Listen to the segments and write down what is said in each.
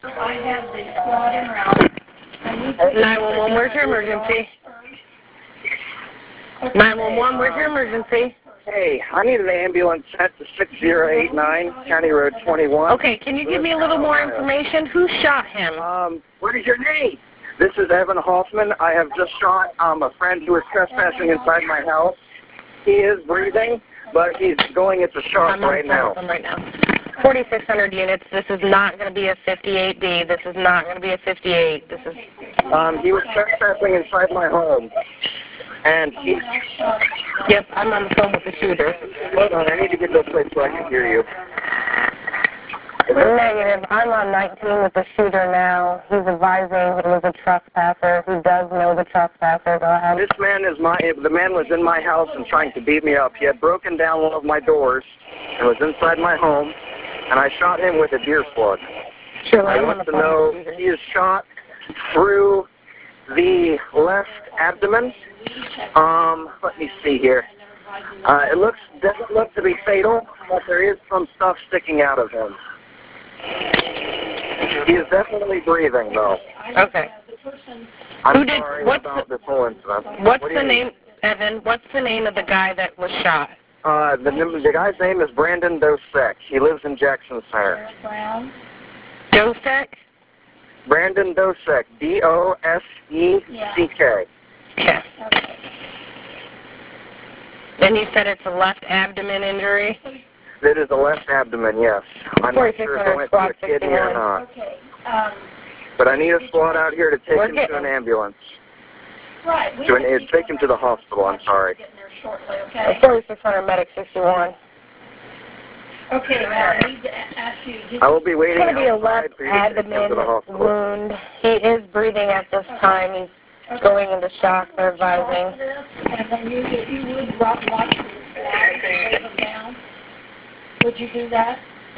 I have the squad en route. 911, where's your emergency? 911, where's your emergency? Hey, I need an ambulance sent to 6089 County Road 21. Okay, can you give me a little more information? Who shot him? What is your name? This is Evan Hoffman. I have just shot a friend who was trespassing inside my house. He is breathing, but he's going into shock right now. 4,600 units. This is not going to be a 58D. This is not going to be a 58. This is. He was trespassing inside my home. And he... Yep, I'm on the phone with the shooter. Hold on, I need to get this place so I can hear you. Negative. I'm on 19 with the shooter now. He's advising it was a trespasser. He does know the trespasser. Go ahead. This man is the man was in my house and trying to beat me up. He had broken down one of my doors and was inside my home, and I shot him with a deer slug. Sure, I want to know he is shot through the left abdomen. Let me see here. It doesn't look to be fatal, but there is some stuff sticking out of him. He is definitely breathing, though. Okay. I'm sorry about this whole incident. What's the name, Evan? What's the name of the guy that was shot? The guy's name is Brandon Dosek. He lives in Jackson Center. Dosek? Brandon Dosek. D-O-S-E-C-K. Okay. Then you said it's a left abdomen injury? It is a left abdomen, yes. I'm not sure if it went to a kidney or not. Okay. But I need a squad out here to take him to an ambulance. Right. Take him to the hospital, I'm sorry. 4,600 medic 61. Okay, I need to ask you. I will be waiting It's going to be a outside left for you to take him to the abdomen hospital. wound. He is breathing at this time. He's going into shock, they're advising. And then if you would watch this slide and wave them down, would you do that?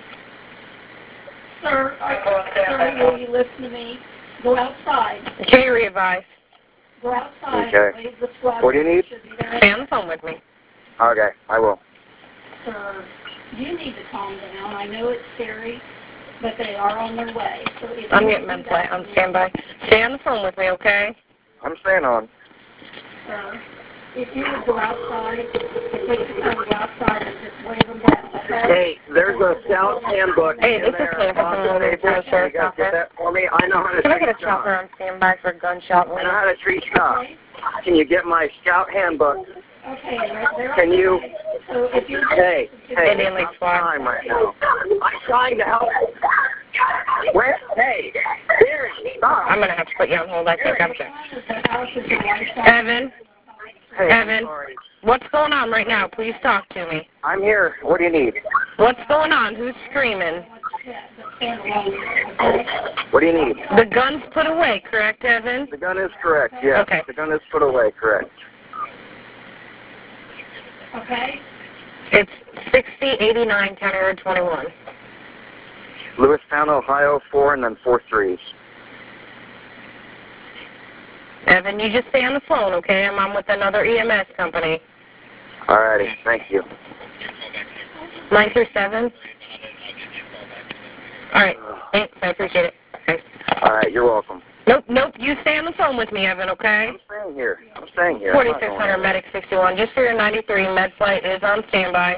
Sir, will you listen to me? Go outside. Can you re-advise? Go outside. Okay. Wave the squad. What do you need? Stay on the phone with me. Okay, I will. Sir, you need to calm down. I know it's scary, but they are on their way. So I'm getting med play on standby. Stay on the phone with me, okay? I'm staying on. Sir, if you would go outside, take the time to go outside and just wave them down, okay? Hey, there's a scout handbook Hey, in this is there Sam from on the Louisville table. Sheriff's You guys get Office. that for me? I know how to Can I treat get a chopper shock. on standby for a gunshot I wound? know how to treat shock. Can you get my scout handbook? Okay, they're Can you... So if you... Hey, Indian Lake it's Squad. time right now. I'm trying to help. Where? Hey, Gary, stop. I'm going to have to put you on hold. I think I'm sick. Evan? Hey, Evan? I'm sorry. What's going on right now? Please talk to me. I'm here. What do you need? What's going on? Who's screaming? What do you need? The gun's put away, correct, Evan? The gun is correct, yes. Okay. The gun is put away, correct. Okay. It's 6089 County Road 21. Lewistown, Ohio, 4 and then 4 3s. Evan, you just stay on the phone, okay? I'm on with another EMS company. Alrighty, thank you. 937? Alright, thanks. I appreciate it. Okay. Alright, you're welcome. Nope, you stay on the phone with me, Evan, okay? I'm staying here. 4600 Medic 61. Just for your 93, med flight is on standby.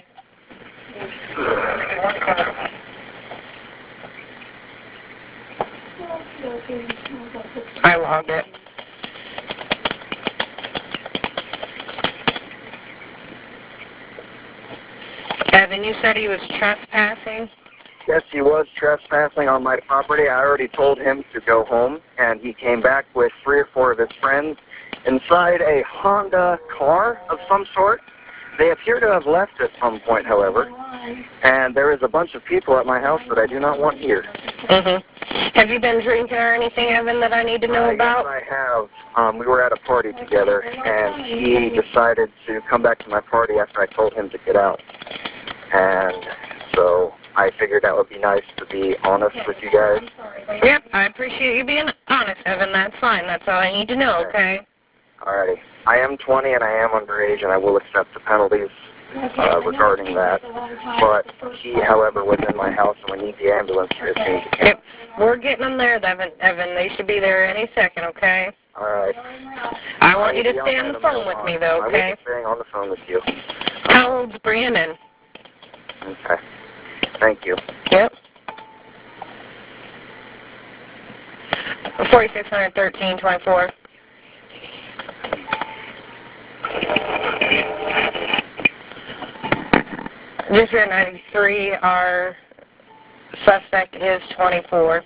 I logged it. Evan, you said he was trespassing? Yes, he was trespassing on my property. I already told him to go home, and he came back with 3 or 4 of his friends inside a Honda car of some sort. They appear to have left at some point, however, and there is a bunch of people at my house that I do not want here. Mm-hmm. Have you been drinking or anything, Evan, that I need to know about? Yes, I have. We were at a party together, and he decided to come back to my party after I told him to get out. And so I figured that would be nice to be honest with you guys. Yep, I appreciate you being honest, Evan. That's fine. That's all I need to know, okay? Alrighty. I am 20 and I am underage, and I will accept the penalties regarding that. But he, however, was in my house, and we need the ambulance for his needs. Yep. We're getting them there, Evan. They should be there any second, okay? All right. I want you to stay on the phone with me, though, I will okay? be staying on the phone with you. How old's Brandon? Okay. Thank you. Yep. 4613-24. District 93, our suspect is 24.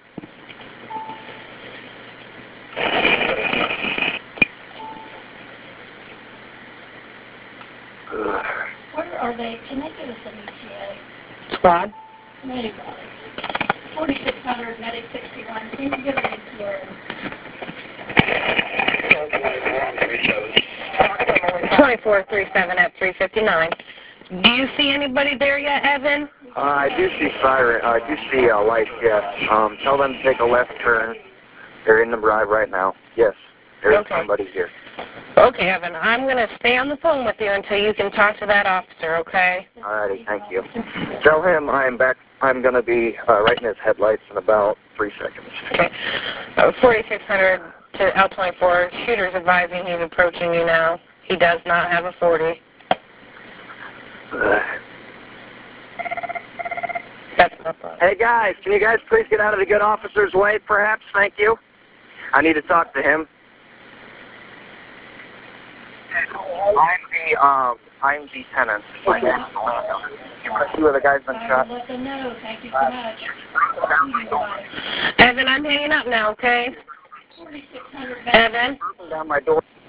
Where are they? Can they give us an ETA? Squad? Medic. 4600, medic 61. Can you give an ETA? 2437 at 359. Do you see anybody there yet, Evan? I do see siren. I do see lights. Yes. Tell them to take a left turn. They're in the drive right now. Yes. There's somebody here. Okay, Evan. I'm going to stay on the phone with you until you can talk to that officer, okay? Alrighty. Thank you. Tell him I'm back. I'm going to be right in his headlights in about 3 seconds. Okay. 4600 to L24. Shooter's advising he's approaching you now. He does not have a 40. That's no problem. Hey guys, can you guys please get out of the good officer's way, perhaps? Thank you. I need to talk to him. I'm the tenant. My name's Orlando. You want to see where the guy's been shot? Let them know. Thank you so much. Evan, I'm hanging up now, okay? 4600. Evan? Down my door.